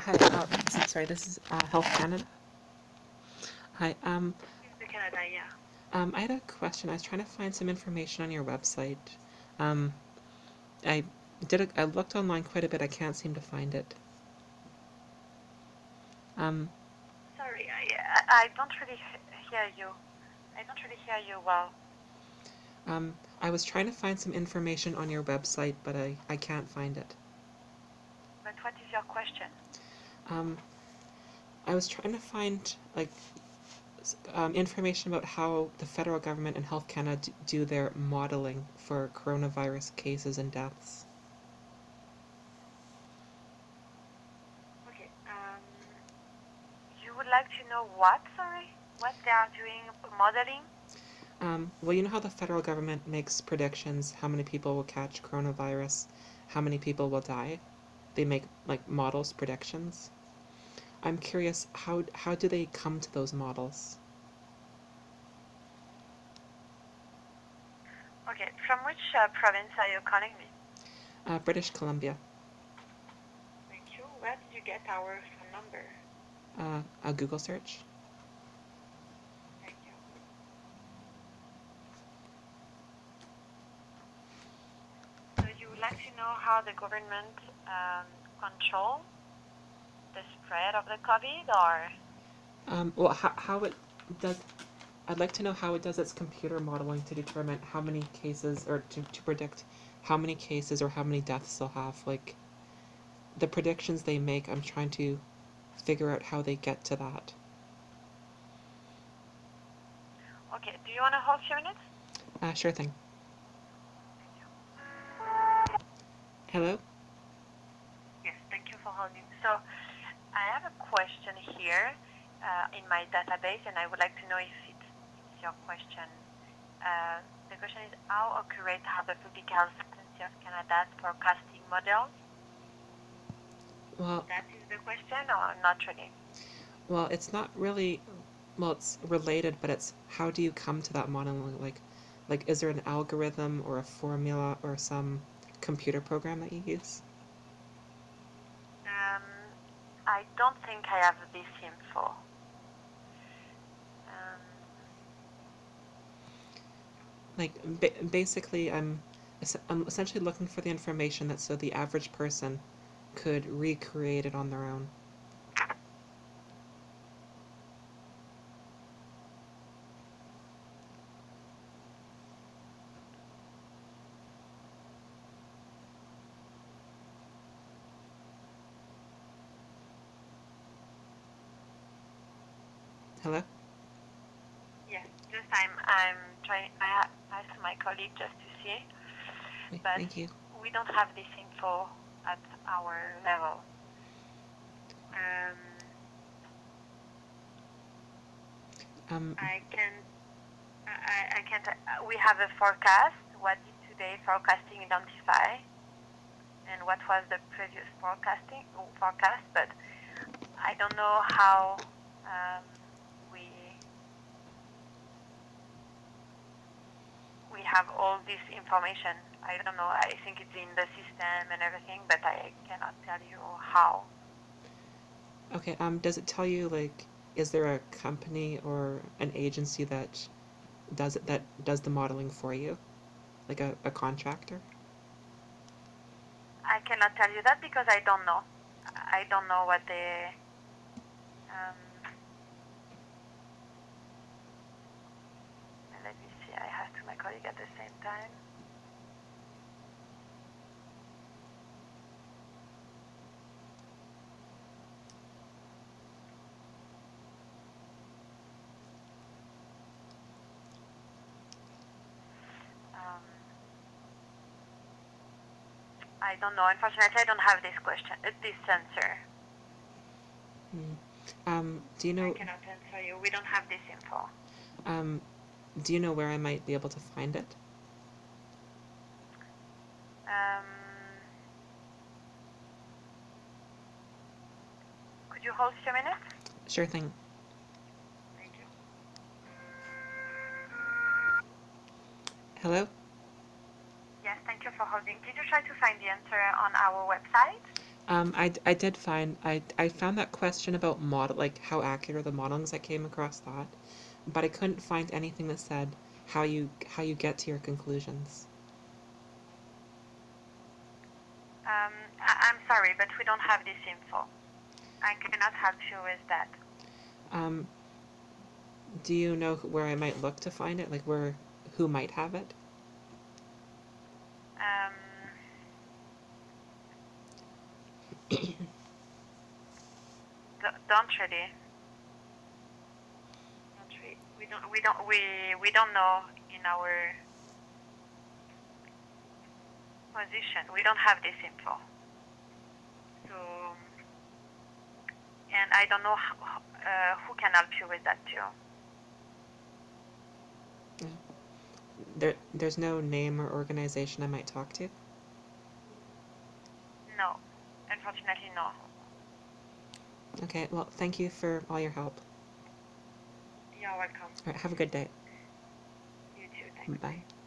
Hi, sorry, this is Health Canada. Hi, It's the Canada, yeah. I had a question. I was trying to find some information on your website. Um, I I looked online quite a bit. I can't seem to find it. Um, Sorry, I don't really hear you. I don't really hear you well. I was trying to find some information on your website, but I can't find it. But what is your question? Um, I was trying to find information about how the federal government and Health Canada do their modeling for coronavirus cases and deaths. Okay. You would like to know what? Sorry, what they are doing modeling? Well, you know how the federal government makes predictions how many people will catch coronavirus, how many people will die? They make like models, predictions. I'm curious, how do they come to those models? Okay. From which province are you calling me? British Columbia. Thank you. Where did you get our phone number? A Google search. Thank you. So you would like to know how the government control the spread of the COVID, or? Well, how it does. I'd like to know how it does its computer modeling to determine how many cases, or to predict how many cases or how many deaths they'll have. Like the predictions they make, I'm trying to figure out how they get to that. Okay. Do you want to hold a few minutes? Sure thing. Thank you. Hello? Yes, thank you for holding. So I have a question here in my database, and I would like to know if it's your question. The question is, how accurate are the Public Health Agency of Canada's forecasting models? Well, That is the question, or not really? it's not really. Well, it's related, but it's how do you come to that modeling? Like, is there an algorithm or a formula or some computer program that you use? Um, I don't think I have this info. Um, Like, basically, I'm essentially looking for the information that so the average person could recreate it on their own. Hello? yes, just I'm trying. I asked my colleague just to see, but Thank you. we don't have this info at our level. Um, Um, I can I can't. We have a forecast. What did today forecasting identify, and what was the previous forecast? But I don't know how um, we we have all this information. I don't know. I think it's in the system and everything, but I cannot tell you how. okay, does it tell you, like, is there a company or an agency that does the modeling for you? Like a contractor? I cannot tell you that because I don't know. I don't know what the um, let me see. I asked my colleague at the same time. Um, I don't know. Unfortunately, I don't have this question, this answer. Hmm. Do you I know cannot answer you. We don't have this info. um, do you know where I might be able to find it? Um, could you hold 2 minutes? Sure thing. Thank you. Hello? Yes, thank you for holding. Did you try to find the answer on our website? I did find I found that question about model, like how accurate the modelings. I came across that, but I couldn't find anything that said how you get to your conclusions. I'm sorry, but we don't have this info. I cannot help you with that. Um, do you know where I might look to find it? Like who might have it? Um, don't really. We don't know in our position. We don't have this info. So, and I don't know who can help you with that too. There's no name or organization I might talk to? No, unfortunately, no. Okay, well, thank you for all your help. You're welcome. All right, have a good day. You too. Thanks. Bye.